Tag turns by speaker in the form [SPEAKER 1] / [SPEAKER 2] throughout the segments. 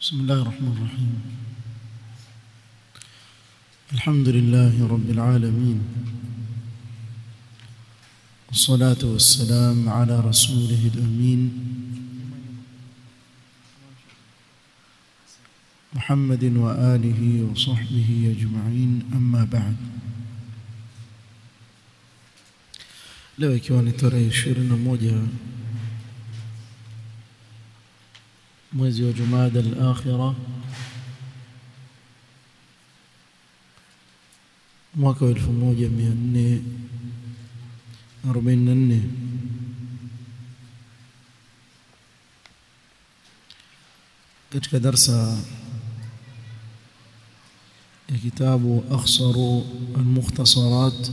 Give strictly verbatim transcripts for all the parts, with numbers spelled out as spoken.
[SPEAKER 1] بسم الله الرحمن الرحيم. الحمد لله رب العالمين، والصلاة والسلام على رسوله الأمين محمد وآله وصحبه أجمعين، أما بعد. leo ikiwa ni tarehe ishirini na moja mwezi wa Jumada al-Akhira mwaka wa elfu moja mia nne arobaini na nne, katika darsa ya kitabu Akhsaru al-Mukhtasarat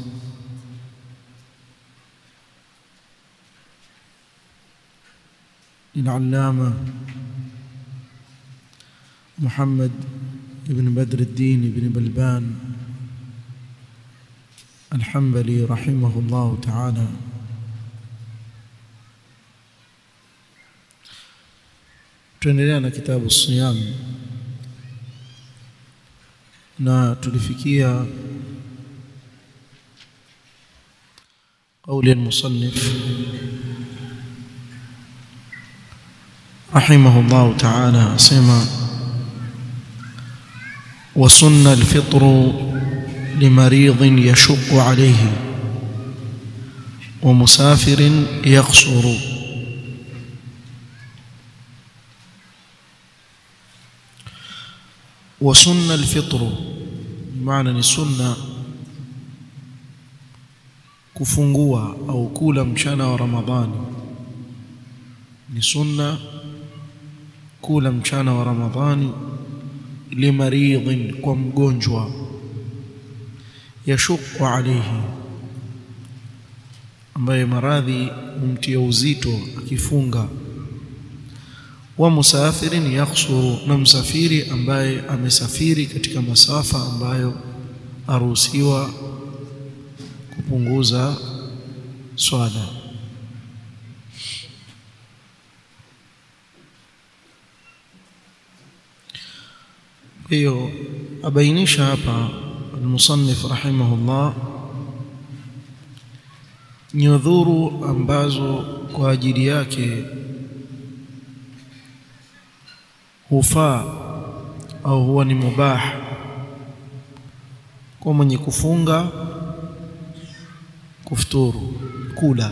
[SPEAKER 1] للعلامة محمد بن بدر الدين بن بلبان الحنبلي رحمه الله تعالى. tuendelea na kitabu Siyam na tulifikia قول المصنف رحمه الله تعالى اسمع: وسن الفطر لمريض يشق عليه ومسافر يقصر. وسن الفطر بمعنى السنة kufungua au kula mchana wa Ramadhani. Ni sunna kula mchana wa Ramadhani limaridhin, kwa mgonjwa, yashuqu alayhi, ambaye maradhi umtia uzito akifunga, wa musafirin yakhsuru, na msafiri ambaye amesafiri katika masafa ambayo aruhusiwa kupunguza swala. hiyo abainisha hapa al-musannif rahimahullah nyudhuru ambazo kwa ajili yake hufaa au huwa ni mubah kwa mwenye kufunga kufuturu kula.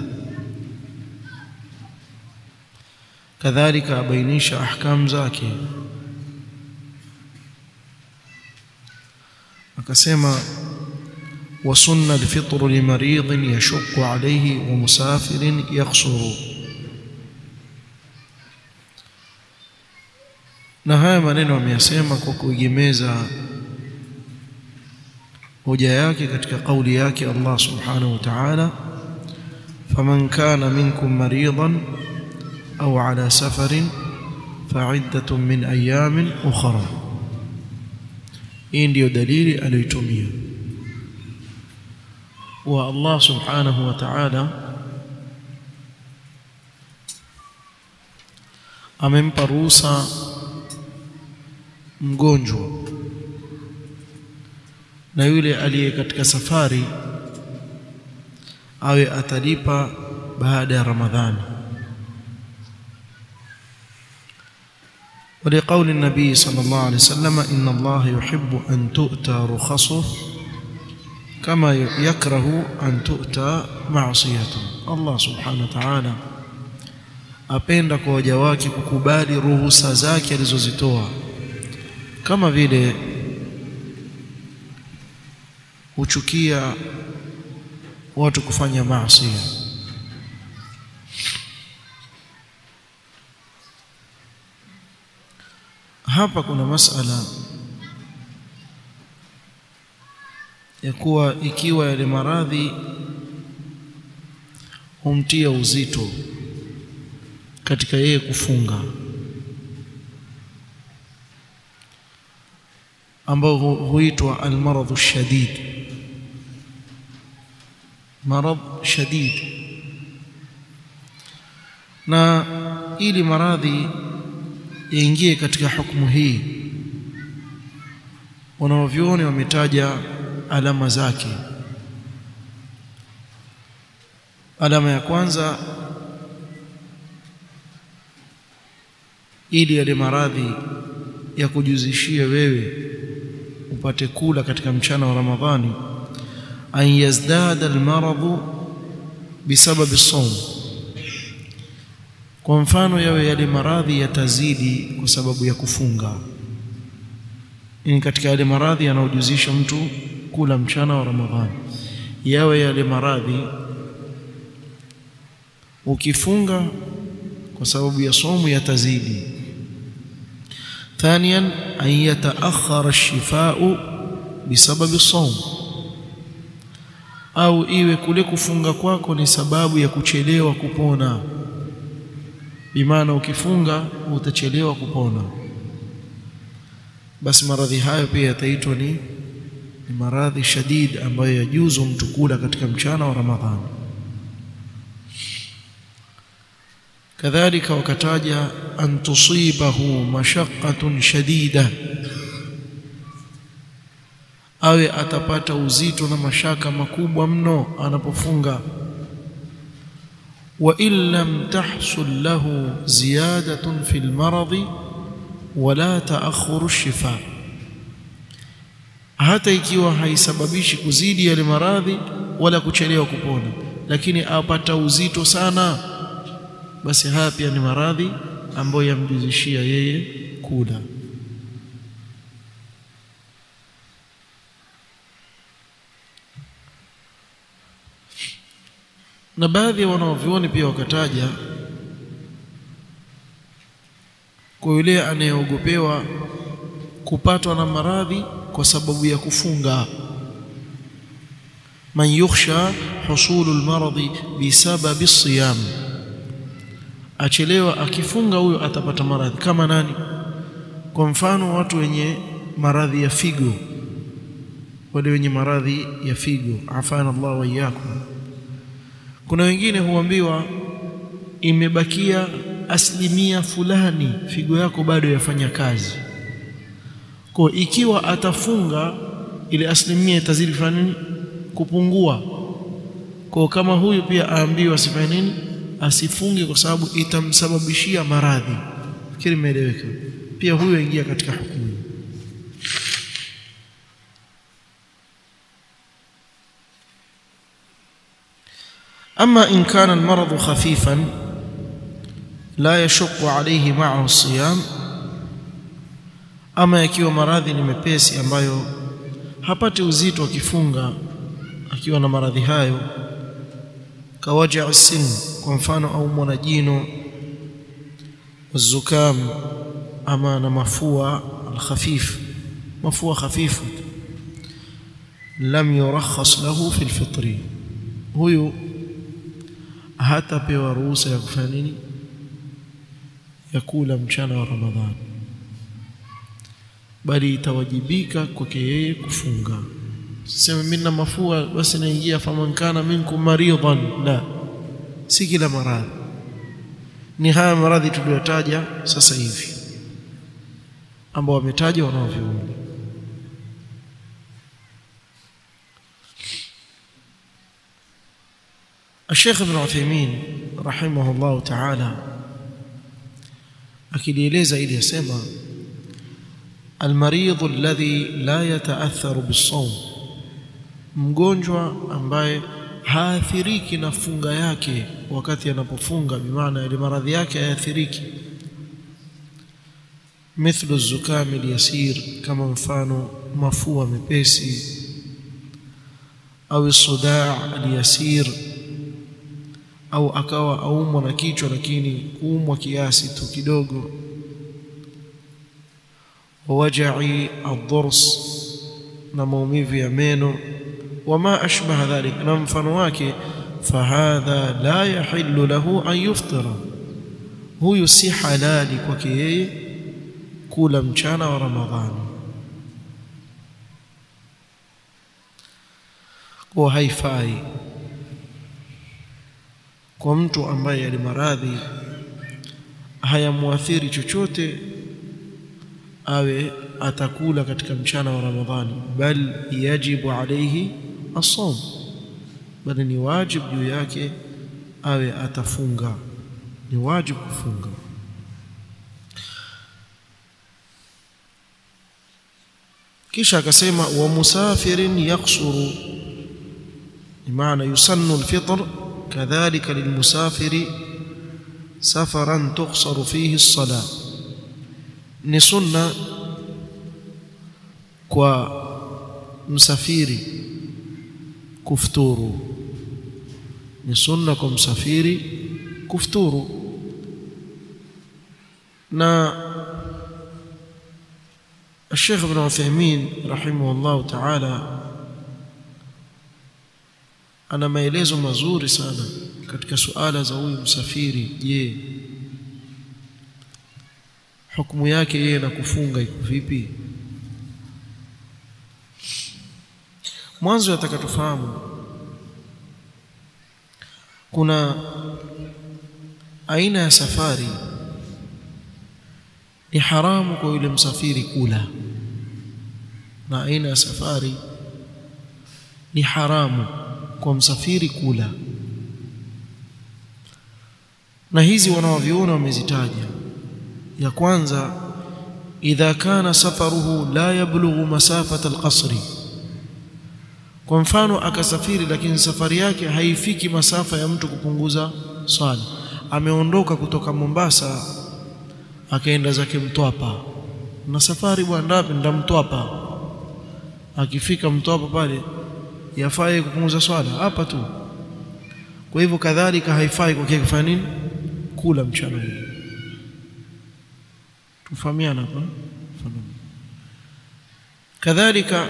[SPEAKER 1] kadhalika abainisha ahkam zake, akasema: وسن الفطر لمريض يشق عليه ومسافر يقصر. na haya maneno ameyasema kwa kuegemeza hoja yake katika kauli yake Allah subhanahu wa ta'ala: faman kana minkum maridan au ala safarin fa'iddatun min ayamin ukhra. hii ndio dalili aliyotumia wa Allah subhanahu wa ta'ala amempa ruhusa mgonjwa na yule aliye katika safari awe atalipa baada ya Ramadhani. ولقول النبي صلى الله عليه وسلم: إن الله يحب أن تؤتى رخصه كما يكره أن تؤتى معصيته. الله سبحانه وتعالى apenda kwa waja wake kukubali ruhusa zake alizozitoa, kama vile huchukia watu kufanya maasi. hapa kuna masala ya kuwa ikiwa yale maradhi humtia uzito katika yeye kufunga, ambao huitwa almaradhu shadid, marad shadid. na ili maradhi yaingie katika hukumu hii. Wanaovyuoni wametaja alama zake. Alama ya kwanza, ili yale maradhi ya kujuzishia wewe upate kula katika mchana wa Ramadhani, an yazdada almaradhu bisababi as-sawm. Kwa mfano, yawe yale maradhi yatazidi kwa sababu ya kufunga. Ni katika yale maradhi yanayojuzisha mtu kula mchana wa Ramadhani, yawe yale maradhi ukifunga kwa sababu ya somo yatazidi. Thaniyan, an yataakhara ash-shifaa bisababi as-sawm, au iwe kule kufunga kwako ni sababu ya kuchelewa kupona, bimaana ukifunga utachelewa kupona, basi maradhi hayo pia yataitwa ni maradhi shadid ambayo yajuzu mtu kula katika mchana wa Ramadhani. Kadhalika wakataja an tusibahu mashaqqatun shadida, awe atapata uzito na mashaka makubwa mno anapofunga. Wa in lam tahsul lahu ziyadatun fil maradhi wala ta'akhkhuru ash-shifa, hata ikiwa haisababishi kuzidi yale maradhi wala kuchelewa kupona, lakini apata uzito sana, basi haya pia ni maradhi ambayo yamjuzishia yeye kula. Na baadhi ya wanaovioni pia wakataja kwa yule anayeogopewa kupatwa na maradhi kwa sababu ya kufunga, man yukhsha husulu almaradhi bisababi as-siyam, achelewa akifunga huyo atapata maradhi. Kama nani? Kwa mfano watu wenye maradhi ya figo, wale wenye maradhi ya figo, afana Allah wa iyyakum. Kuna wengine huambiwa imebakia asilimia fulani figo yako bado yafanya kazi, kwa ikiwa atafunga ile asilimia itazidi fanya nini? Kupungua. Kwa kama huyu pia aambiwa asifanye nini? Asifunge, kwa sababu itamsababishia maradhi. Fikiri imeeleweka? Pia huyo ingia katika hukumu. Ama in kana almaradu khafifan la yashqu alayhi ma'ahu as-siyam, ama yakiwa maradhi ni mepesi ambayo hapati uzito akifunga akiwa na maradhi hayo, kawaja as-sin, kwa mfano au mwanajino, wazukam, ama na mafua al-khafif, mafua khafifu, lam yurakhas lahu fi al-fitri, huyu hatapewa ruhusa ya kufanya nini? Ya kula mchana wa Ramadhani, bali itawajibika kwake yeye kufunga. Sema mimi na mafua basi naingia faman kana minkum maridan, la, si kila maradhi. Ni haya maradhi tuliyotaja sasa hivi ambao wametaja wanaoviona. Sheikh Ibn Uthaymeen rahimahullah ta'ala akieleza ili yasema, almaridhu alladhi la yataatharu bis-sawm, mgonjwa ambaye haathiriki na funga yake wakati anapofunga, bimaana ile maradhi yake hayaathiriki. Mithlu az-zukam al-yasir, kama mfano mafua mepesi, au as-sudaa al-yasir, au akawa aumwa na kichwa lakini kuumwa kiasi tu kidogo, waja'i ad-durs, na maumivu ya meno, wama ashbaha dhalik, na mfano wake, fahadha la yahillu lahu an yuftira, huyu si halali kwake yeye kula mchana wa Ramadhani. Kwa haifai kwa mtu ambaye ali maradhi hayamuathiri chochote awe atakula katika mchana wa Ramadhani, bal yajibu alayhi as-sawm, bali ni wajibu juu yake awe atafunga, ni wajibu kufunga. Kisha akasema wa musafirin yaqsuru, maana yusannu al-fitr kadhalika lilmusafiri safaran tuqsaru fihi as-salah, ni sunna kwa msafiri kufuturu, ni sunna kwa msafiri kufuturu. Na Sheikh Ibn Uthaymeen rahimahullah ta'ala ana maelezo mazuri sana katika suala za huyu msafiri. Je, hukumu yake yeye na kufunga iko vipi? Mwanzo nataka tufahamu kuna aina ya safari ni haramu kwa yule msafiri kula, na aina ya safari ni haramu kwa msafiri kula, na hizi wanaoviona wamezitaja. Ya kwanza, idha kana safaruhu la yablughu masafata alqasri, kwa mfano akasafiri lakini safari yake haifiki masafa ya mtu kupunguza swala. Ameondoka kutoka Mombasa akaenda zake Mtwapa, na safari bwana ndapi nda Mtwapa, akifika Mtwapa pale yafai kupunguza swala hapa tu. Kwa hivyo kadhalika haifai kwa kufanya nini, kula mchana huu. Tufahamiana hapa. Kadhalika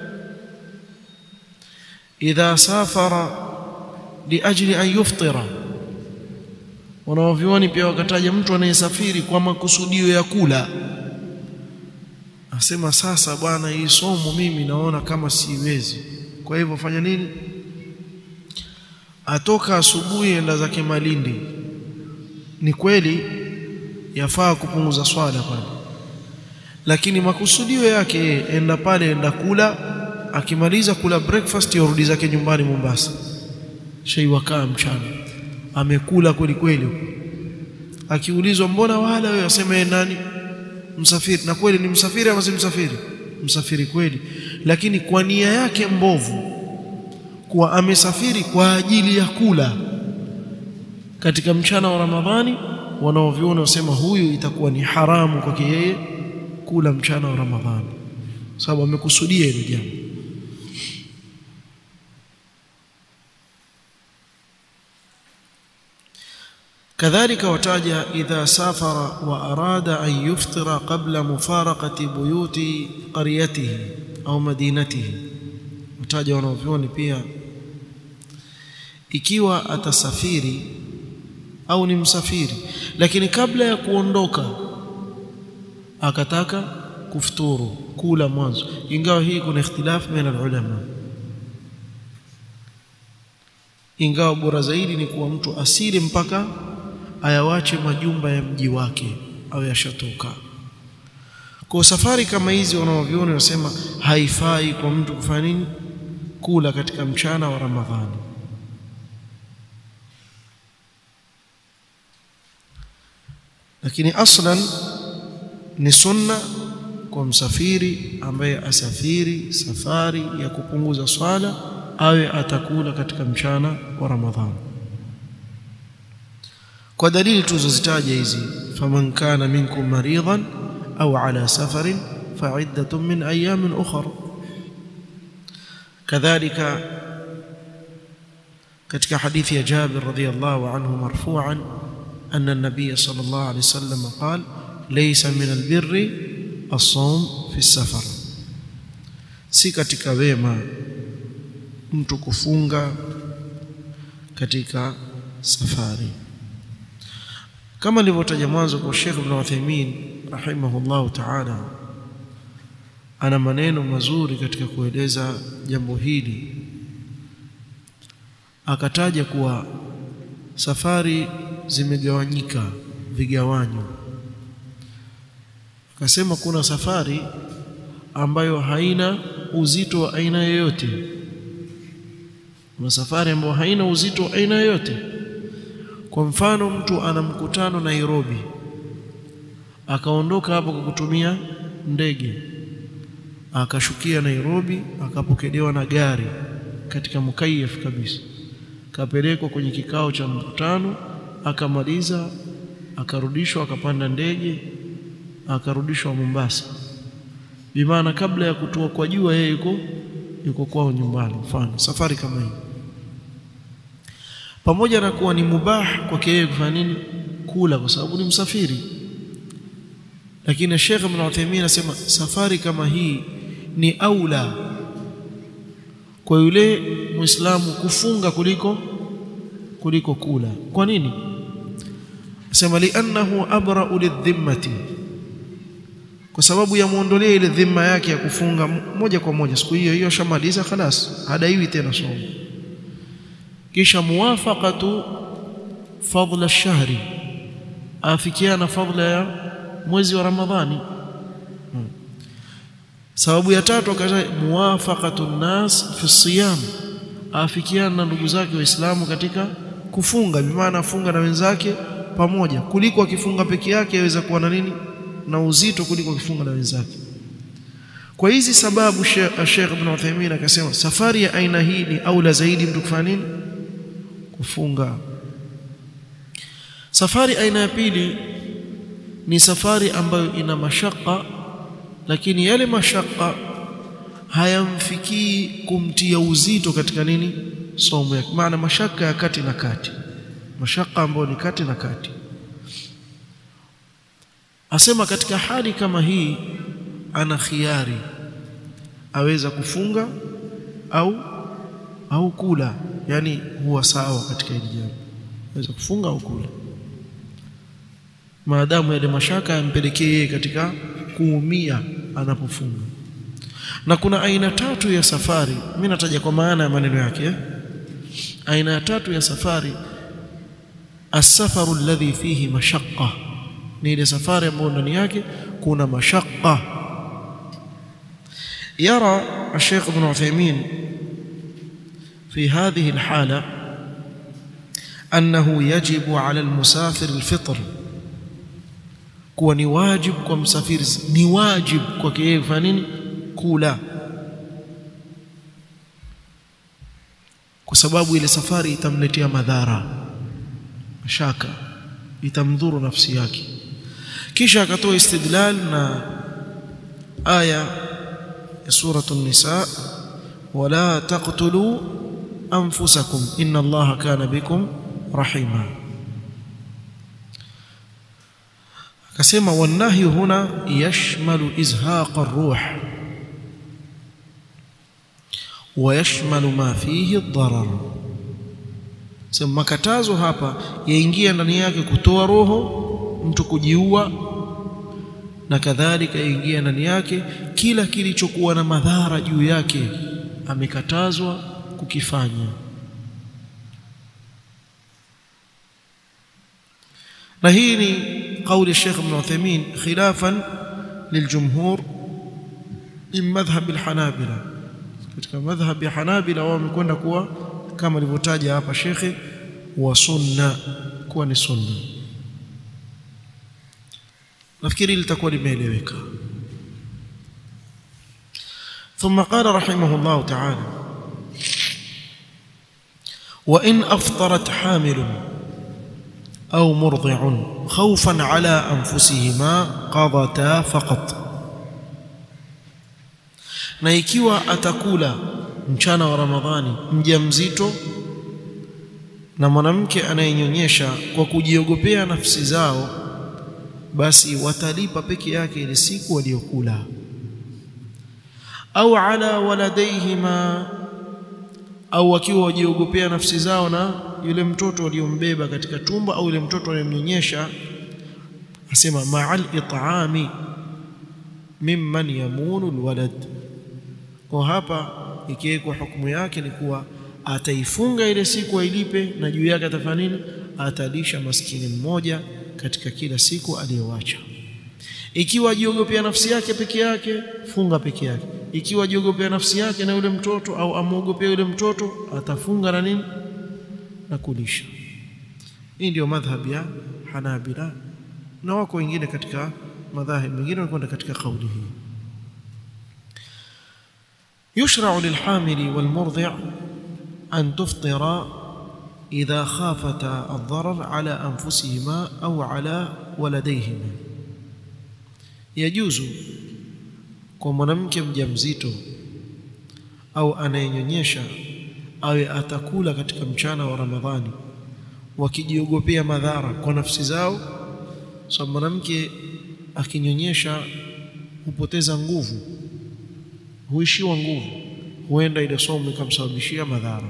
[SPEAKER 1] idha safara liajli an yuftira, wanaovioni pia wakataja mtu anayesafiri kwa makusudio ya kula, asema sasa bwana, hii somo mimi naona kama siwezi, kwa hivyo fanya nini, atoka asubuhi enda zake Malindi. Ni kweli yafaa kupunguza swala pale, lakini makusudio yake enda pale enda kula, akimaliza kula breakfast yarudi zake nyumbani Mombasa, shei wakaa mchana amekula kweli kweli. Akiulizwa mbona wala wewe, aseme nani, msafiri. Na kweli ni msafiri ama si msafiri? Msafiri kweli, lakini kwa nia yake mbovu, kuwa amesafiri kwa ajili ya kula katika mchana wa Ramadhani, wanaoviona wasema huyu itakuwa ni haramu kwake yeye kula mchana wa Ramadhani, sababu amekusudia ile jambo. Kadhalika wataja idha safara wa arada an yuftira qabla mufaraqati buyuti qaryatihi au madinatihi, wataja wanaoviona pia ikiwa atasafiri au ni msafiri lakini kabla ya kuondoka akataka kufuturu, kula mwanzo, ingawa hii kuna ikhtilaf baina ulama, ingawa bora zaidi ni kuwa mtu asiri mpaka ayawache majumba ya mji wake au yashatoka. Kwa safari kama hizi wanaoviona wanasema haifai kwa mtu kufanya nini, kula katika mchana wa Ramadhani. Lakini aslan ni sunna kwa msafiri ambaye asafiri safari ya kupunguza swala awe atakula katika mchana wa Ramadhani, kwa dalili tulizozitaja hizi, faman kana minkum maridan au ala safarin fa'iddatun min ayamin ukhra. Kadhalika katika hadithi ya Jabir radhiyallahu anhu marfu'an أن النبي صلى الله عليه وسلم قال ليس من البر الصوم في السفر, si katika wema mtu kufunga katika safari. Kama nilivyotaja mwanzo kwa Sheikh Ibn Uthaymeen rahimahullah ta'ala, ana maneno mazuri katika kueleza jambo hili. Akataja kuwa safari zimegawanyika vigawanyo, akasema kuna safari ambayo haina uzito wa aina yoyote. Kuna safari ambayo haina uzito wa aina yoyote. Kwa mfano, mtu ana mkutano Nairobi, akaondoka hapo kwa kutumia ndege, akashukia Nairobi, akapokelewa na gari katika mukayaf kabisa, kapelekwa kwenye kikao cha mkutano, akamaliza, akarudishwa, akapanda ndege, akarudishwa Mombasa. Bimaana kabla ya kutua kwa jua yeye yuko yuko kwao nyumbani. Mfano safari kama hii, pamoja na kuwa ni mubah kwake yeye kufanya nini? Kula, kwa sababu ni msafiri. Lakini Sheikh Ibn Uthaymeen anasema safari kama hii ni aula kwa yule Muislamu kufunga kuliko kuliko kula. Kwa nini? Anasema li'annahu abra'u lidhimmati, kwa sababu ya muondolea ile dhima yake ya kufunga moja kwa moja siku hiyo hiyo, shamaliza khalas, hadaiwi tena somo. Kisha muwafaqatu fadla ash-shahri, afikiana fadla ya mwezi wa Ramadhani. hmm. Sababu ya tatu akaja muwafaqatu an-nas fi as-siyam, afikiana na ndugu zake waislamu katika kufunga, bi maana afunga na wenzake pamoja, kuliko akifunga peke yake yaweza kuwa na nini, na uzito kuliko akifunga na wenzake. Kwa hizi sababu Sheikh Ibn Uthaymeen akasema safari ya aina hii ni aula zaidi mtu kufanya nini? Kufunga. Safari aina ya pili ni safari ambayo ina mashaka, lakini yale mashaka hayamfikii kumtia uzito katika nini? Somo yake. Maana mashaka ya kati na kati, mashaka ambayo ni kati na kati. Asema katika hali kama hii ana khiari, aweza kufunga au au kula, yani huwa sawa katika hili jambo, aweza kufunga au kula, maadamu yale mashaka yampelekee katika kuumia anapofunga. Na kuna aina tatu ya safari, mimi nataja kwa maana ya maneno yake eh? Aina ya tatu ya safari, as-safaru alladhi fihi mashaqqa, ni ile safari ambayo ndani yake kuna mashaqqa. Yara Sheikh Ibn Uthaymeen في هذه الحالة أنه يجب على المسافر الفطر، kuwa ni wajib kwa msafiri, ni wajib kwake yeye kufanya nini? Kula, kwa sababu ile safari itamletea madhara, mashaka, itamdhuru nafsi yake. Kisha akatoa istidlal na aya ya suratu an-Nisa, wala taqtulu anfusakum inna Allaha kana bikum rahima. Akasema wanahi huna yashmalu izhaq ar-ruh wa yashmalu ma fihi ad-darar. Sema makatazo hapa yaingia ndani yake kutoa roho, mtu kujiua, na kadhalika yaingia ndani yake kila kilichokuwa na madhara juu yake amekatazwa kukifanya. Na hii ni kauli Sheikh Ibn Uthaymeen khilafan liljumhur min madhhab alhanabila. Katika madhhab ya Hanabila wao wamekwenda kuwa kama alivyotaja hapa Sheikh, wa sunna, kuwa ni sunna. nafikiri litakuwa limeeleweka. ثم قال رحمه الله تعالى وإن أفطرت حامل أو مرضع خوفا على أنفسهما قضتا فقط. na ikiwa atakula mchana wa Ramadhani mjamzito na mwanamke anayenyonyesha kwa kujiogopea nafsi zao, basi watalipa peke yake ile siku waliyokula. Au ala waladayhima, au wakiwa wajiogopea nafsi zao na yule mtoto aliyombeba katika tumbo au yule mtoto aliyemnyonyesha, asema ma'al it'ami mimman yamunu alwalad. Kwa hapa ikiwekwa hukumu yake ni kuwa ataifunga ile siku ailipe, na juu yake atafanya nini? Atalisha maskini mmoja katika kila siku aliyoacha. Ikiwa ajiogopea nafsi yake peke yake, funga peke yake. Ikiwa ajiogopea nafsi yake na yule mtoto au amuogopea yule mtoto, atafunga na nini? Na kulisha. Hii ndio madhhabi ya Hanabila, na wako wengine katika madhahib mengine wanakwenda katika kauli hii. Yushra'u lilhamili walmurdhi' an tuftira idha khafata ad-darar ala anfusihima au ala waladayhima. Yajuzu kwa mwanamke mjamzito au anayenyonyesha awe atakula katika mchana wa Ramadhani wakijiogopea madhara kwa nafsi zao. So mwanamke akinyonyesha hupoteza nguvu, huishiwa nguvu, huenda ile somo ikamsababishia madhara,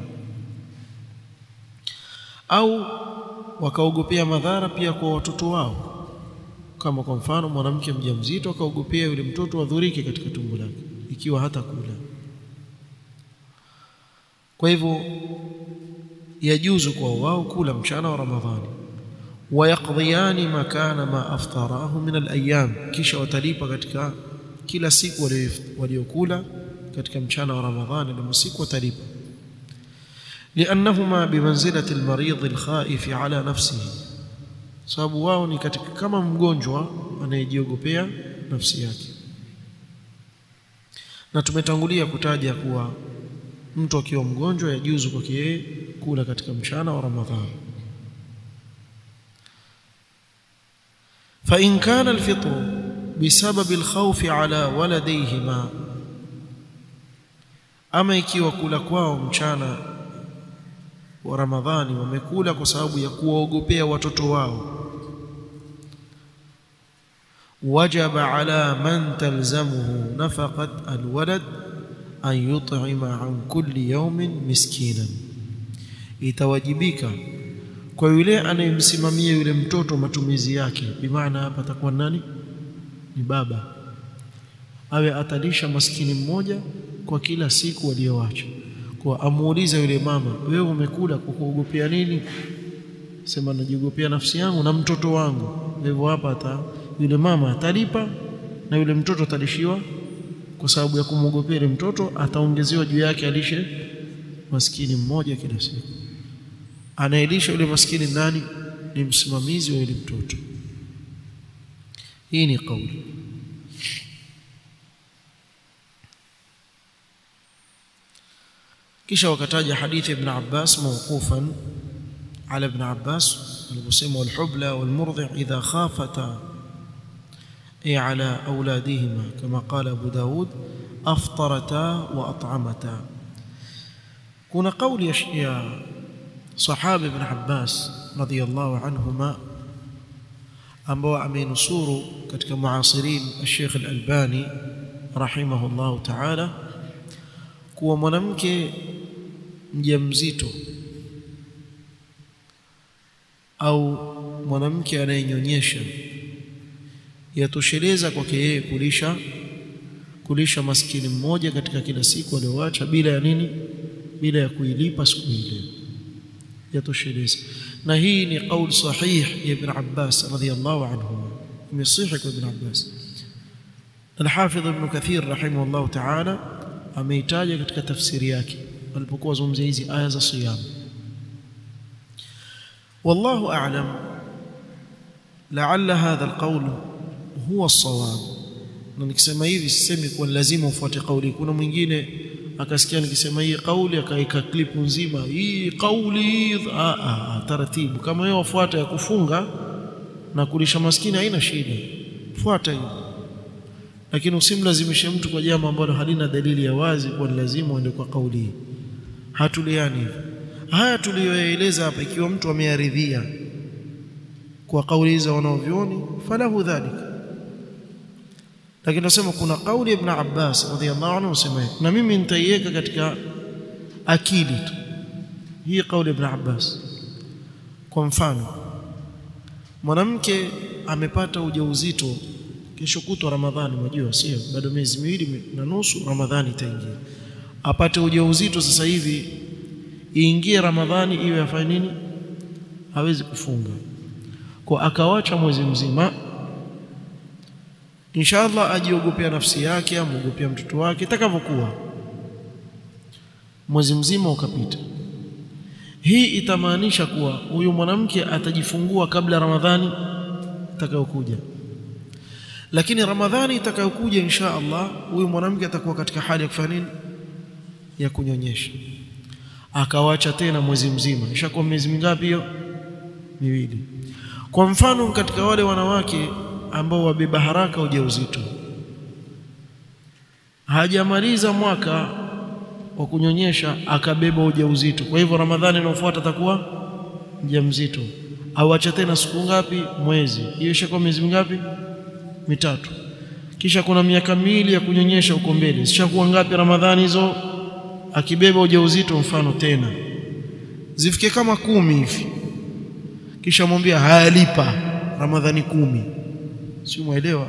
[SPEAKER 1] au wakaogopea madhara pia kwa watoto wao. Kama kwa mfano mwanamke mjamzito akaogopea yule mtoto adhurike katika tumbo lake ikiwa hata kula. Kwa hivyo yajuzu kwa wao kula mchana wa Ramadhani. Wayaqdhiyani makana ma aftarahu min al-ayyam, kisha watalipa katika kila siku waliokula katika mchana wa Ramadhani, na siku watalipa. Liannahuma bimanzilati al-marid al-khaif ala nafsihi, sababu wao ni katika kama mgonjwa anayejiogopea nafsi yake. Na tumetangulia kutaja kuwa mtu akiwa mgonjwa yajuzu kwake yeye kula katika mchana wa Ramadhani. Fa in kana al-fitr bisabab al-khawf ala waladayhima, ama ikiwa kula kwao mchana wa Ramadhani wamekula kwa sababu ya kuwaogopea watoto wao, wajaba ala man talzamuhu nafaqat alwalad an yut'ima an kulli yawmin miskinan, itawajibika kwa yule anayemsimamia yule mtoto matumizi yake. Bimaana hapa atakuwa nani? Ni baba, awe atalisha maskini mmoja kwa kila siku aliyoacha. Kwa amuuliza yule mama, wewe umekula kwa kuogopea nini? Sema najiogopea nafsi yangu na mtoto wangu. Hivyo hapa ata yule mama atalipa na yule mtoto atalishiwa, kwa sababu ya kumwogopea yule mtoto ataongezewa juu yake alishe maskini mmoja kila siku. Anaelisha yule maskini nani? Ni msimamizi wa yule mtoto. Hii ni kauli. Kisha wakataja hadithi ibn Abbas mawqufan ala ibn Abbas aliposema walhubla walmurdhi' idha khafata ay ala auladihima kama qala Abu Daud aftarata wa at'amata. Kuna kauli ya sahaba ibn Abbas radiyallahu anhuma ambao amenusuru katika muasirin al-Sheikh al-Albani rahimahullahu ta'ala, kuwa mwanamke mjamzito au mwanamke anayenyonyesha yatosheleza kwake yeye kulisha kulisha maskini mmoja katika kila siku aliyoacha, bila ya nini? Bila ya kuilipa siku ile, yatosheleza. Na hii ni kauli sahih ya Ibn Abbas radhiyallahu anhu, imesihi kwa Ibn Abbas. Al-Hafidh Ibn Kathir rahimahullah ta'ala ameitaja katika tafsiri yake alipokuwa zungumzia hizi aya za siyam. Wallahu a'lam, la'alla hadha al-qawl huwa as-sawab. Na nikisema hivi sisemi kwa lazima ufuate kauli. Kuna mwingine akasikia nikisema hii kauli akaika clip nzima hii kauli, a a taratibu. Kama wewe wafuata ya kufunga na kulisha maskini haina shida, fuata hiyo, lakini usimlazimishe mtu kwa jambo ambalo halina dalili ya wazi kwa lazima uende kwa kauli hii. Hatuliani haya tuliyoeleza hapa. Ikiwa mtu amearidhia kwa kauli za wanaovioni falahu dhalika, lakini nasema kuna kauli Ibn Abbas radhiyallahu anhu usema, na mimi nitaiweka katika akili tu hii kauli Ibn Abbas. Kwa mfano, mwanamke amepata ujauzito kesho kutwa Ramadhani, unajua sio bado miezi miwili na nusu Ramadhani itaingia, apate ujauzito sasa hivi iingie Ramadhani iwe afanye nini? Hawezi kufunga, kwa akawacha mwezi mzima. inshallah ajiogopea nafsi yake, amogopea mtoto wake itakavyokuwa. Mwezi mzima ukapita. Hii itamaanisha kuwa huyu mwanamke atajifungua kabla Ramadhani itakayokuja. Lakini Ramadhani itakayokuja insha Allah huyu mwanamke atakuwa katika hali ya kufanya nini? Ya kunyonyesha. Akawacha tena mwezi mzima. Ishakuwa miezi mingapi hiyo? Miwili. Kwa mfano katika wale wanawake ambao wabeba haraka ujauzito, hajamaliza mwaka wa kunyonyesha akabeba ujauzito, kwa hivyo Ramadhani inayofuata atakuwa mjamzito, awacha tena siku ngapi? Mwezi. Hiyo ishakuwa miezi mingapi? Mitatu. Kisha kuna miaka miwili ya kunyonyesha uko mbele, zishakuwa ngapi Ramadhani hizo? Akibeba ujauzito mfano tena zifike kama kumi hivi, kisha mwambia hayalipa Ramadhani kumi. Si muelewa?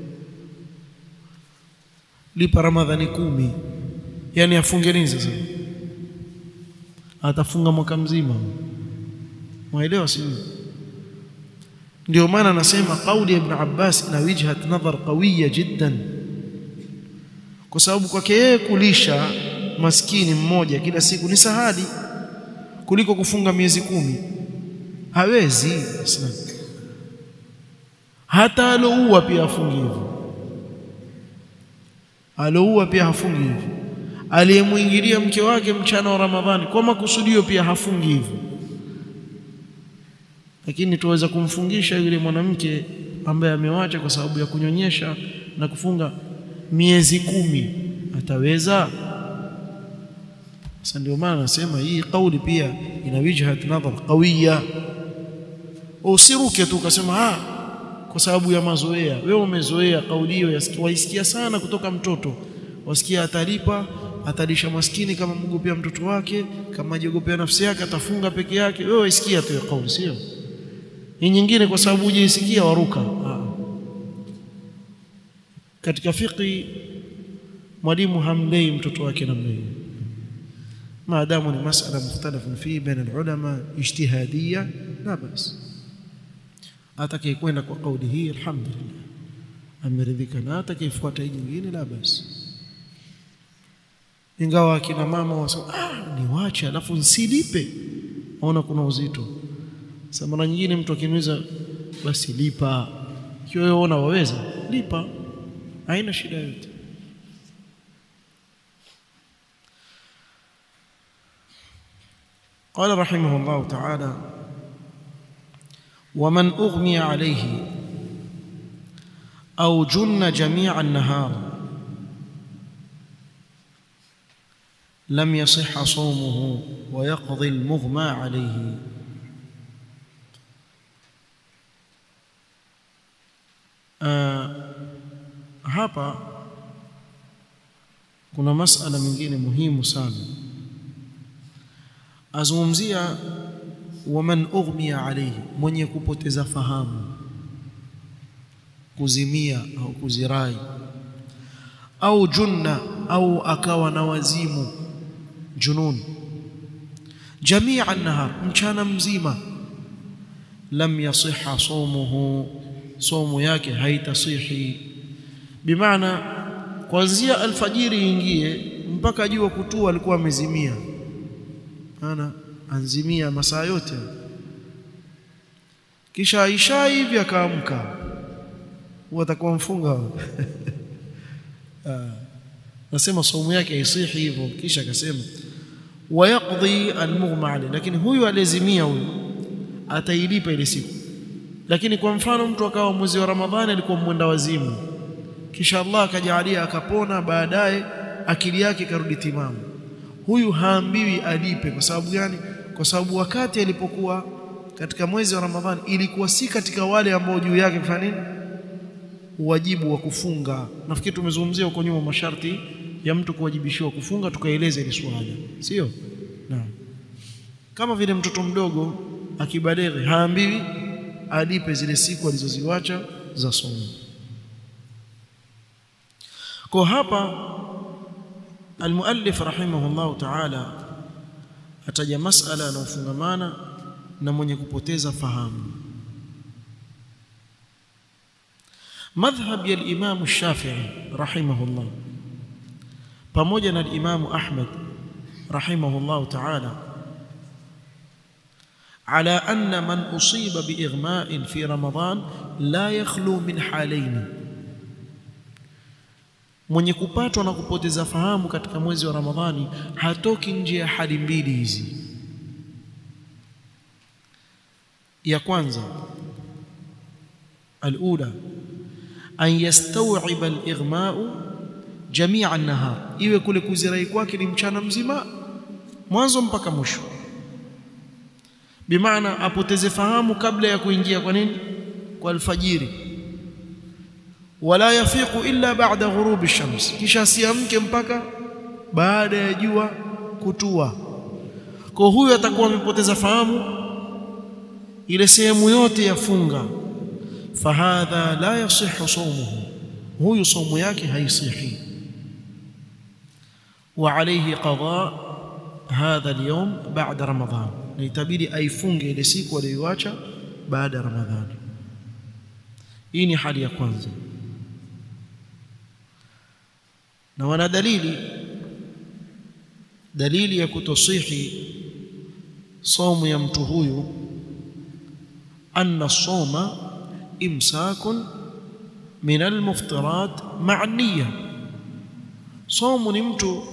[SPEAKER 1] Lipa Ramadhani kumi, yani afunge nini sasa? Atafunga mwaka mzima. Muelewa? Si ndio maana nasema kauli ya Ibn Abbas na wijhat nadhar qawiya jiddan, kwa sababu kwake yeye kulisha maskini mmoja kila siku ni sahali kuliko kufunga miezi kumi. Hawezi sana. Hata aloua pia hafungi hivyo, aloua pia hafungi hivyo, aliyemuingilia mke wake mchana wa Ramadhani kwa makusudio pia hafungi hivyo. Lakini tuweza kumfungisha yule mwanamke ambaye amewacha kwa sababu ya kunyonyesha na kufunga miezi kumi, ataweza? Sasa ndio maana nasema hii kauli pia ina wijhat nadhar qawiya. Usiruke tu ukasema ah, kwa sababu ya mazoea. Wewe umezoea kauli hiyo, waisikia sana kutoka mtoto, wasikia atalipa, atalisha maskini kama mgopea mtoto wake, kama jogopea nafsi yake atafunga peke yake. Wewe waisikia tu kauli, sio hii nyingine kwa sababu hujaisikia waruka. Ah. Katika fiqh mwalimu hamlei mtoto wake namna hiyo, maadamu ni masala mukhtalafun fi baina ulama ijtihadiyya, la bas. Atakayekwenda kwa kauli hii alhamdulillah ameridhika, na atakayefuata hii nyingine la bas. Ingawa kina mama wasema ah, niwache alafu nsilipe, waona kuna uzito. Sasa mara nyingine mtu akiniuliza basi lipa, hiyo wewe unaona waweza lipa, haina shida yote. قال رحمه الله تعالى: ومن أغمي عليه أو جن جميع النهار لم يصح صومه ويقضي المغمى عليه. آه hapa kuna masala mengine muhimu sana. Azungumzia waman ughmiya alayhi, mwenye kupoteza fahamu, kuzimia au kuzirai, au junna, au akawa na wazimu, junun, jamia an-nahar, mchana mzima, lam yasihha sawmuhu, somo yake haitasihi. Bimaana kuanzia alfajiri ingie mpaka jua kutua alikuwa amezimia, ana anzimia masaa yote, kisha Aisha hivi akaamka, watakuwa mfunga. Nasema somo yake haisihi hivyo. Kisha akasema wayaqdi almughma alayhi, lakini huyu alezimia huyu atailipa ile siku. Lakini kwa mfano mtu akawa mwezi wa Ramadhani alikuwa mwenda wazimu, kisha Allah akajalia akapona, baadaye akili yake karudi timamu, huyu haambiwi alipe. Kwa sababu gani? Kwa sababu wakati alipokuwa katika mwezi wa Ramadhani ilikuwa si katika wale ambao juu yake kufanya nini, wajibu wa kufunga. Nafikiri tumezungumzia huko nyuma masharti ya mtu kuwajibishiwa kufunga, tukaeleza ile swala, sio? Naam. Kama vile mtoto mdogo akibaleghe haambiwi alipe zile siku alizoziwacha za somo. Kwa hapa المؤلف رحمه الله تعالى ataja masala yanayofungamana na mwenye kupoteza fahamu. madhhab ya al-Imam Shafi'i rahimahullah pamoja na al-Imam Ahmad rahimahullah ta'ala على أن من أصيب بإغماء في رمضان لا يخلو من حالين mwenye kupatwa na kupoteza fahamu katika mwezi wa Ramadhani hatoki nje ya hali mbili hizi. Ya kwanza, alula an yastaw'iba al-ighma'u jami'a an-nahar, iwe kule kuzirai kwake ni mchana mzima mwanzo mpaka mwisho, bimaana apoteze fahamu kabla ya kuingia kwa nini kwa alfajiri, wala yafiqu illa ba'da ghurubi ash-shams, kisha siamke mpaka baada ya jua kutua. Kwa huyo atakuwa amepoteza fahamu ile sehemu yote ya funga, fahadha la yasihhu sawmuhu, huyo saumu yake haisihi. Wa alayhi qada hadha al-yawm ba'da Ramadhan, na itabidi aifunge ile siku aliyoacha baada ya Ramadhani. Hii ni hali ya kwanza, na wana dalili dalili ya kutosihi saumu ya mtu huyu, anna as-sawma imsakun min al-muftirat ma'a an-niyya. Saumu ni mtu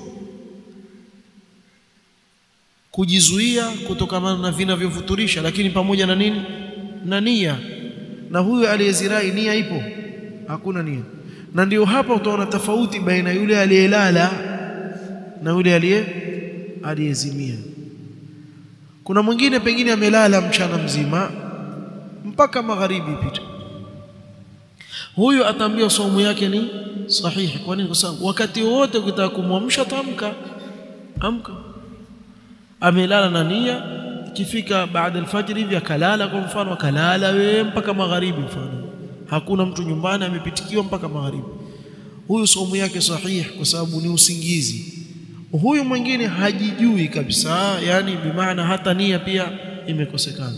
[SPEAKER 1] kujizuia kutokana na vinavyofuturisha, lakini pamoja na nini? Na nia. Na huyo aliyezirai nia ipo? Hakuna nia. Na ndio hapa utaona tofauti baina yule aliyelala na yule aliye aliyezimia. Kuna mwingine pengine amelala mchana mzima mpaka magharibi pita, huyo ataambiwa saumu yake ni sahihi. Kwa nini? Kwa sababu wakati wote ukitaka kumwamsha tamka, amka. Amelala na nia, ikifika baada al-fajr hivi akalala, kwa mfano akalala wewe mpaka magharibi, mfano hakuna mtu nyumbani, amepitikiwa mpaka magharibi, huyu saumu yake sahihi kwa sababu ni usingizi. Huyu mwingine hajijui kabisa, yani bimaana hata nia pia imekosekana.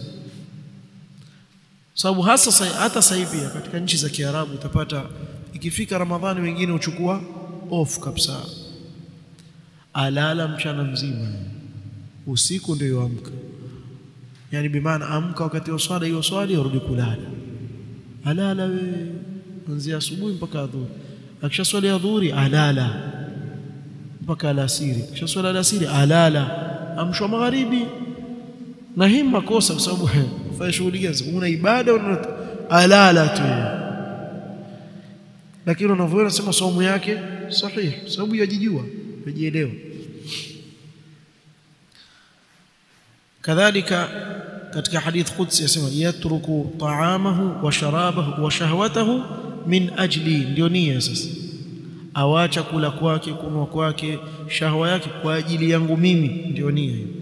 [SPEAKER 1] Sababu hasa hata sasa hivi katika nchi za Kiarabu utapata ikifika Ramadhani wengine uchukua off kabisa, alala mchana mzima, usiku ndio yoamka. Yani bimaana amka wakati wa swala, hiyo swali urudi kulala, alala we kuanzia asubuhi mpaka adhuhuri. Akisha swali adhuhuri alala mpaka alasiri, kisha swala alasiri alala, amshwa magharibi. Na hii makosa, kwa sababu fanya shughuli gani? Una ibada una alala tu, lakini unavyoona sema saumu yake sahihi, sababu yajijua, yajielewa. Kadhalika katika hadith qudsi yasema yatruku ta'amahu wa sharabahu wa shahwatahu min ajli, ndio nia sasa, awacha kula kwake, kunwa kwake, shahwa yake kwa ajili yangu mimi, ndio nia hiyo.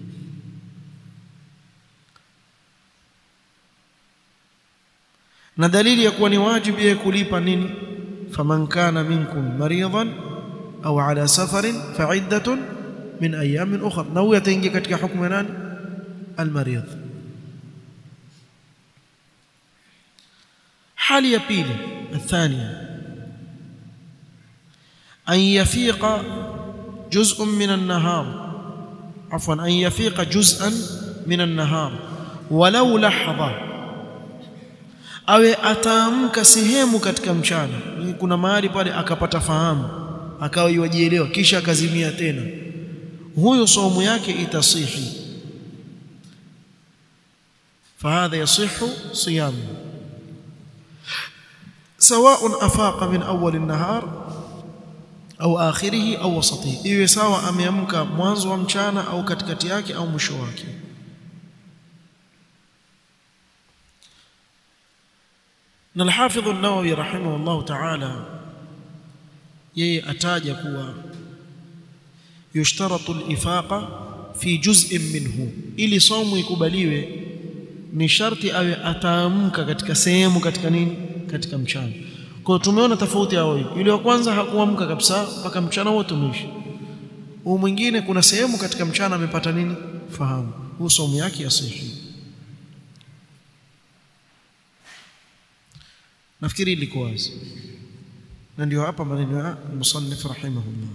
[SPEAKER 1] Na dalili ya kuwa ni wajibu ya kulipa nini? Faman kana minkum maridan au ala safarin fa'iddatun min ayamin ukhra, na huyo ataingia katika hukumu ya nani? Al-marid. Hali ya pili, athania, an yafiqa juz'un min an-nahar, afwan an yafiqa juz'an min an-nahar walau lahadha, awe ataamka sehemu katika mchana, kuna mahali pale akapata fahamu, akawa yajielewa, kisha akazimia tena, huyo saumu yake itasihi. Fahadha yasihu siyamu sawa'un afaqa min awwal an-nahar au akhirihi au wasatihi, iwe sawa ameamka mwanzo wa mchana au katikati yake au mwisho wake. Na al-Hafidh an-Nawawi rahimahullah ta'ala yeye ataja kuwa yushtaratu al-ifaqa fi juz'in minhu, ili saumu ikubaliwe ni sharti awe ataamka katika sehemu katika nini? Katika mchana. Kwa hiyo tumeona tofauti yao hii. Yule wa kwanza hakuamka kabisa mpaka mchana wote umeisha. Huyu mwingine kuna sehemu katika mchana amepata nini? Fahamu. Huyo saumu yake yasihi. nafikiri liko wazi, na ndio hapa maneno ya musannif rahimahullah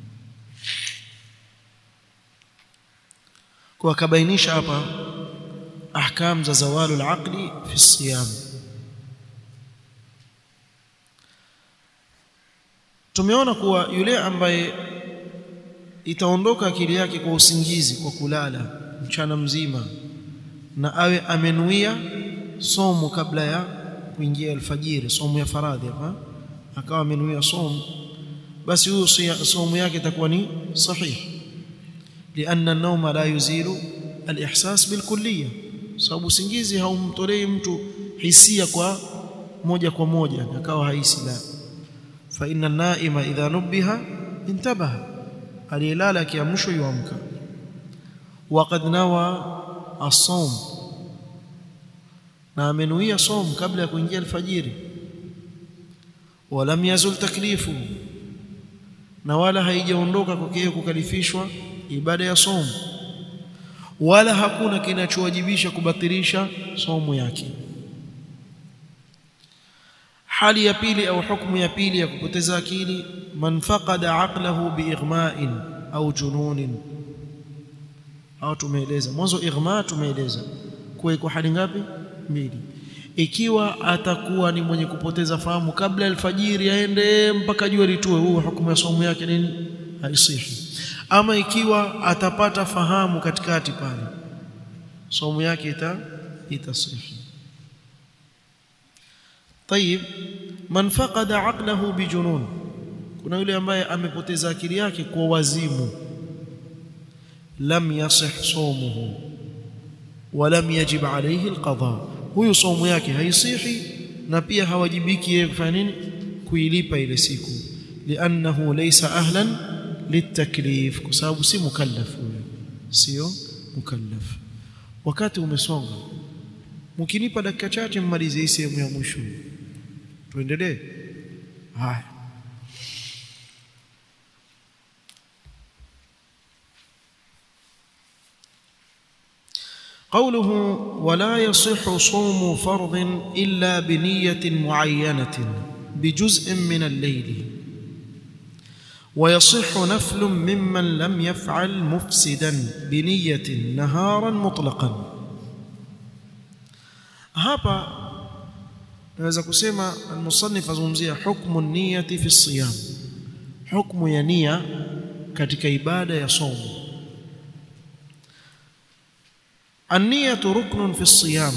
[SPEAKER 1] kwa kabainisha hapa ahkam za zawalu al-aqli fi siyam. Tumeona kuwa yule ambaye itaondoka akili yake kwa usingizi, kwa kulala mchana mzima, na awe amenuia somo kabla ya kuingia alfajiri, somo ya faradhi hapa, akawa amenuia somo, basi huyo somo yake itakuwa ni sahihi, لأن النوم لا يزيل الإحساس بالكلية, sababu usingizi haumtolei mtu hisia kwa moja kwa moja akawa haisi. La, fa inna an-naima idha nubbiha intabaha, alilala kiamsho yuamka. Waqad nawa as-sawm, na amenuia som kabla ya kuingia alfajiri. Walam yazul taklifu, na wala haijaondoka kwake kukalifishwa ibada ya som, wala hakuna kinachowajibisha kubatilisha somo yake. Hali ya pili au hukumu ya pili ya kupoteza akili, man faqada aqlahu biighma'in au jununin. Au tumeeleza mwanzo ighma, tumeeleza kwa iko hali ngapi? Mbili. Ikiwa atakuwa ni mwenye kupoteza fahamu kabla alfajiri aende mpaka jua litue, huo hukumu ya somo yake nini? Haisihi. Ama ikiwa atapata fahamu katikati pale, somo yake ita itasihi. Tayib, man faqada aqlahu bijunun, kuna yule ambaye amepoteza akili yake kwa wazimu. Lam yasih sawmuhu wa lam yajib alayhi alqada, huyo somo yake haisihi na pia hawajibiki yeye kufanya nini? Kuilipa ile siku. Liannahu laysa ahlan litaklif, kwa sababu si mukallaf, sio mukallaf. Wakati umesonga, mkinipa dakika chache mmalize hii sehemu ya mwisho, tuendelee. Haya, قوله ولا يصح صوم فرض إلا بنية معينة بجزء من الليل، ويصح نفل ممن لم يفعل مفسدا بنية نهارا مطلقا. hapa naweza kusema al-musannif azungumzia hukmu an-niyati fi as-siyam, hukmu ya nia katika ibada ya somo. An-niyatu ruknun fi as-siyam,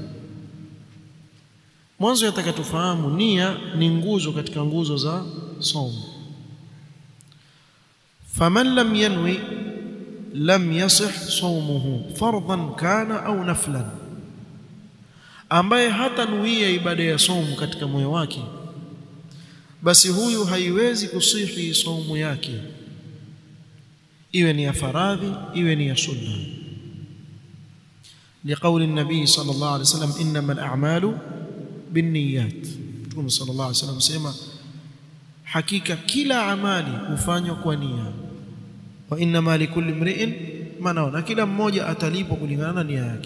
[SPEAKER 1] mwanzo yataka tufahamu nia ni nguzo katika nguzo za somo. Faman lam yanwi lam yasih sawmuhu fardhan kana au naflan, ambaye hata nuia ibada ya somo katika moyo wake, basi huyu haiwezi kusihi somo yake, iwe ni ya faradhi iwe ni ya sunna. Liqauli an-nabii sallallahu alayhi wasallam, innamal a'malu binniyat. Mtume sallallahu alayhi wasallam sema hakika kila amali hufanywa kwa nia, wa innama likulli imri'in ma nawa, na kila mmoja atalipwa kulingana na nia yake.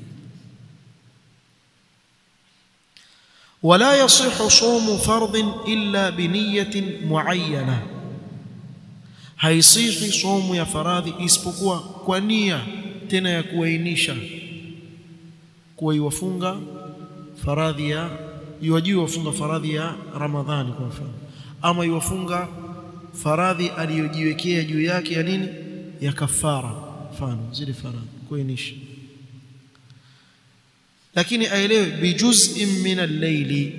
[SPEAKER 1] Wala yasihu sawmu fardhin illa biniyatin muayyana, haisihi somo ya faradhi isipokuwa kwa nia tena ya kuainisha, kuwa iwafunga faradhi ya yuwajua wafunga faradhi ya Ramadhani kwa mfano, ama iwafunga faradhi aliyojiwekea juu yake ya nini, ya kafara, mfano zile faradhi kuainisha. Lakini aelewe bijuz'in min al-layli,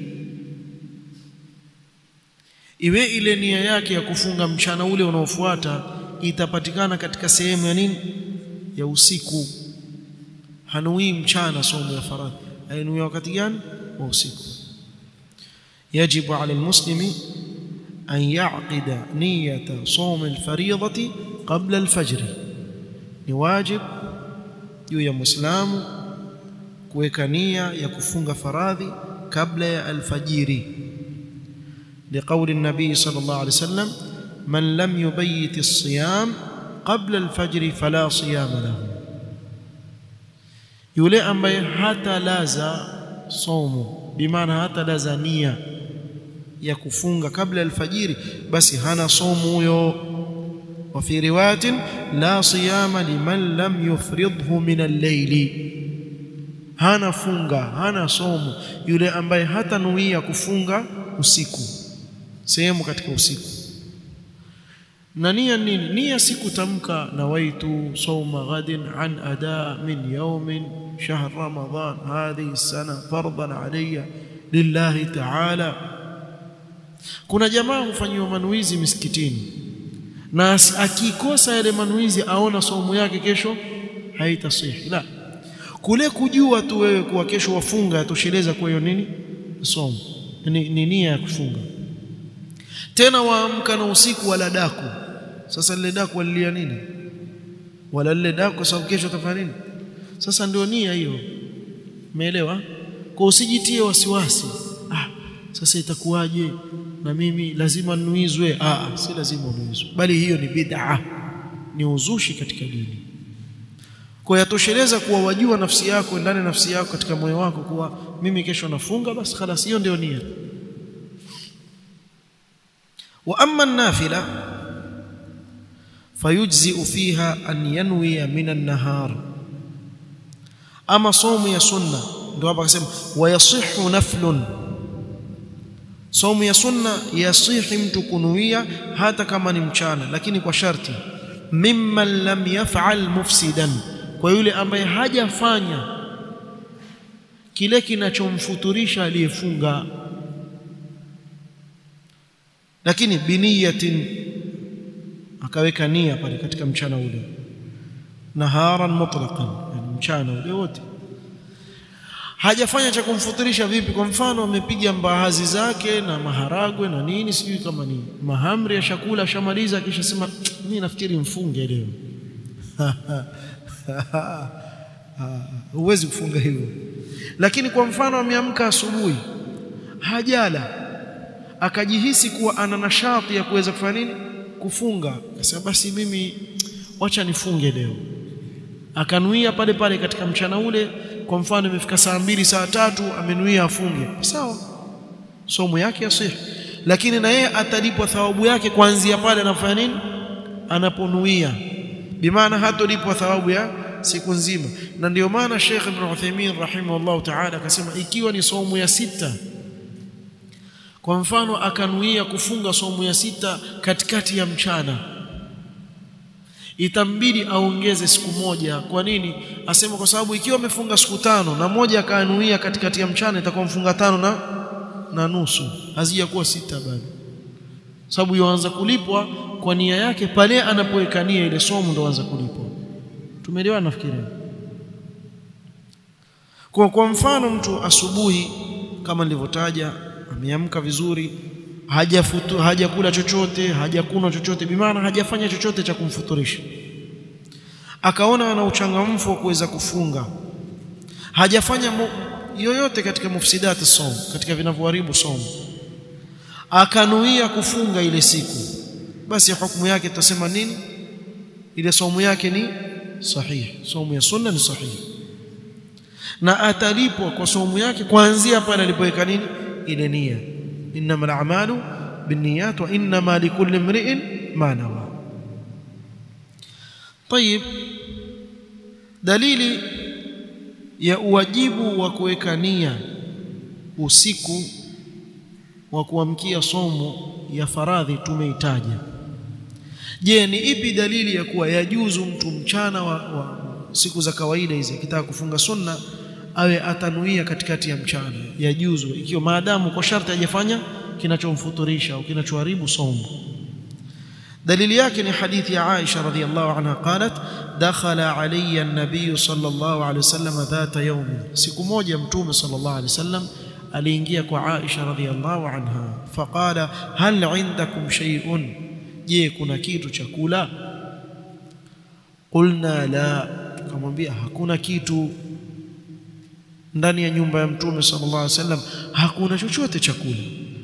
[SPEAKER 1] iwe ile nia yake ya kufunga mchana ule unaofuata itapatikana katika sehemu ya nini, ya usiku. Hanui mchana somo ya faradhi, ainui wakati gani? Wa usiku. Yajibu ala almuslimi an ya'qida niyata sawm alfariidati qabla alfajr, ni wajib juu ya muislamu kuweka nia ya kufunga faradhi kabla ya alfajiri. Liqauli an-nabii sallallahu alayhi wasallam, man lam yubayyit as-siyam qabla al-fajr fala siyama lahu, yule ambaye hata laza saumu, bimaana hata lazania ya kufunga kabla alfajiri, basi hana saumu huyo. Wa fi riwayatin la siyama liman lam yufridhu min al-layli, hana funga, hana saumu yule ambaye hata nuia kufunga usiku, sehemu katika usiku. Na nia nini? Nia siku tamka nawaitu sawma ghadin an ada min yawmin shahr ramadan hadhihi sana fardan alayya lillahi ta'ala. Kuna jamaa hufanyiwa manuizi misikitini, na akikosa yale manuizi aona saumu yake kesho haitasihi. La, kule kujua tu wewe kuwa kesho wafunga tosheleza kwa hiyo nini saumu, ni, ni nia ya kufunga. Tena waamka na usiku wala daku. Sasa lile daku walilia nini? Wala lile daku sababu kesho utafanya nini? Sasa ndio nia hiyo, umeelewa? Kwa usijitie wasiwasi, ah sasa itakuwaje na mimi lazima nuizwe. Ah, si lazima nuizwe, bali hiyo ni bid'a, ni uzushi katika dini. Kwa yatosheleza kuwa wajua nafsi yako, ndani nafsi yako, katika moyo wako kuwa mimi kesho nafunga, basi خلاص, hiyo ndio nia. Wa amma an-nafila fayujzi'u fiha an yanwiya min an-nahar, ama saumu ya sunna ndio hapa akasema wa yasihhu naflun. Saumu ya sunna yasihi mtu kunuia hata kama ni mchana, lakini kwa sharti mimman lam yaf'al mufsidan, kwa yule ambaye hajafanya kile kinachomfuturisha aliyefunga, lakini biniyatin, akaweka nia pale katika mchana ule, naharan mutlaqan, yani mchana ule wote hajafanya cha kumfuturisha. Vipi? Kwa mfano amepiga mbaazi zake na maharagwe na nini, sijui kama ni mahamri ya chakula, shamaliza kisha sema mimi nafikiri mfunge leo. Huwezi kufunga hivyo. Lakini kwa mfano ameamka asubuhi hajala, akajihisi kuwa ana nashati ya kuweza kufanya nini, kufunga, akasema basi mimi wacha nifunge leo, akanuia pale pale katika mchana ule. Kwa mfano imefika saa mbili saa tatu amenuia afunge, sawa, somo yake yasihi, lakini na yeye atalipwa thawabu yake kuanzia pale anafanya nini, anaponuia, bimaana hatolipwa thawabu ya siku nzima. Na ndio maana Sheikh Ibn Uthaymeen rahimahullah ta'ala akasema ikiwa ni somo ya sita, kwa mfano akanuia kufunga somo ya sita katikati ya mchana, itambidi aongeze siku moja. Kwa nini? Asema kwa sababu ikiwa amefunga siku tano na moja akanuia katikati ya mchana, itakuwa mfunga tano na na nusu, hazijakuwa sita bado, sababu yuanza kulipwa kwa nia yake pale anapoweka nia ile somo, ndo anza kulipwa. Tumeelewana nafikiri? Kwa kwa mfano mtu asubuhi kama nilivyotaja ameamka vizuri, hajafutu hajakula chochote, hajakunywa chochote, bimaana hajafanya chochote cha kumfuturisha, akaona ana uchangamfu wa kuweza kufunga, hajafanya yoyote katika mufsidati saum, katika vinavyoharibu saum, akanuia kufunga ile siku, basi hukumu yake tutasema nini? Ile saumu yake ni sahihi, saumu ya sunna ni sahihi, na atalipwa kwa saumu yake kuanzia pale alipoweka nini, ile nia. Innamal a'malu binniyat wa innama likulli imri'in ma nawa. Tayib, dalili ya uwajibu wa kuweka nia usiku wa kuamkia somo ya faradhi tumeitaja. Je, ni ipi dalili ya kuwa yajuzu mtu mchana wa, wa siku za kawaida hizi akitaka kufunga sunna awe atanuia katikati ya mchana? Yajuzu ikiwa maadamu kwa sharti hajafanya kinachomfuturisha au kinachoharibu somo. Dalili yake ni hadithi ya Aisha radhiyallahu anha qalat dakhala alayya an-nabiy sallallahu alayhi wasallam dhata yawm, siku moja mtume sallallahu alayhi wasallam aliingia kwa Aisha radhiyallahu anha, faqala hal indakum shay'un, je kuna kitu cha kula? Qulna la, tukamwambia hakuna kitu. Ndani ya nyumba ya mtume sallallahu alayhi wasallam hakuna chochote cha kula.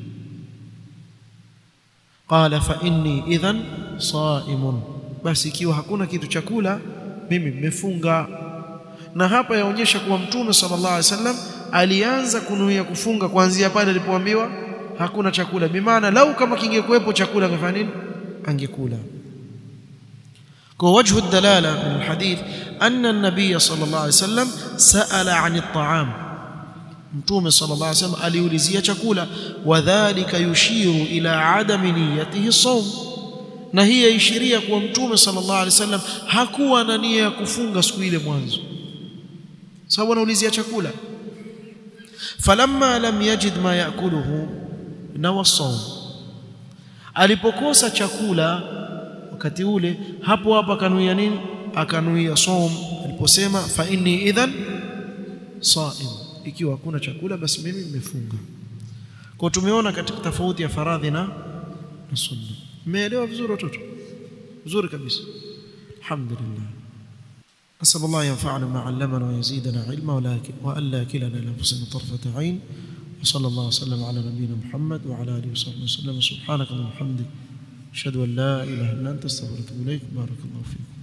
[SPEAKER 1] Qala fa inni idhan saimun, basi ikiwa hakuna kitu cha kula mimi nimefunga. Na hapa yaonyesha kuwa mtume sallallahu alaihi wasallam alianza kunuia kufunga kuanzia pale alipoambiwa hakuna chakula. Bimaana lau kama kingekuepo chakula angefanya nini? Angekula. Kwa wajhu dalala min alhadith anna an-nabiy sallallahu alayhi wasallam sa'ala 'an at-ta'am, Mtume sallallahu alayhi wasallam aliulizia chakula. Wadhālika yushiru ila 'adami niyyatihi as-sawm, na hii yaishiria kuwa Mtume sallallahu alayhi wasallam hakuwa na nia ya kufunga siku ile mwanzo, sababu anaulizia chakula. Falamma lam yajid ma yakuluhu nawa as-sawm, alipokosa chakula wakati ule, hapo hapa akanuia nini? Akanuia saum, aliposema fa inni idhan saim, ikiwa hakuna chakula basi mimi nimefunga. Kwa tumeona katika tofauti ya faradhi na sunna. Umeelewa vizuri watoto? Vizuri kabisa, alhamdulillah. أسأل الله ينفعنا ما علمنا ويزيدنا علما وألا يكلنا إلى أنفسنا طرفة عين. وصلى الله وسلم على نبينا محمد وعلى آله وصحبه وسلم. سبحانك اللهم وبحمدك أشهد أن لا إله إلا أنت أستغفرك وأتوب إليك. بارك الله فيكم.